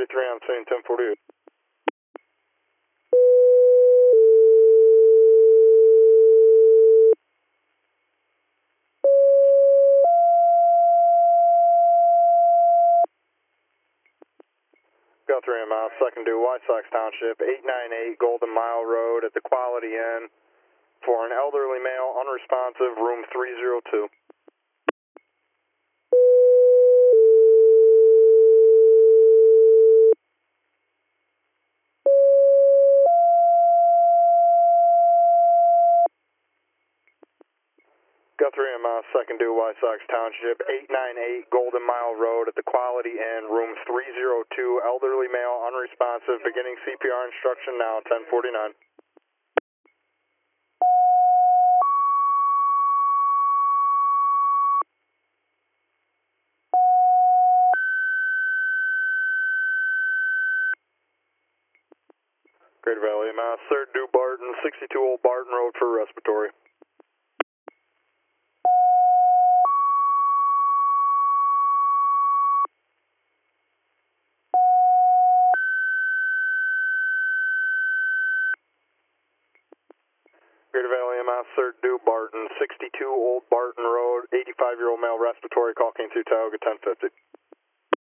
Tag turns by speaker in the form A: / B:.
A: 33 on scene, 1048. Guthrie, I'm out, second due, White Sox Township, 898 Golden Mile Road at the Quality Inn for an elderly male, unresponsive, room 302. Guthrie, I'm out, second due, White Sox Township, 898 Golden Mile Road at the Quality Inn, room 302, elderly male, unresponsive, beginning CPR instruction now, 1049. Greater Valley, Mass. Third due Barton, 62 Old Barton Road for respiratory. Greater Valley, Mass. Third due Barton, 62 Old Barton Road, 85-year-old male respiratory, call came through Tioga 1050.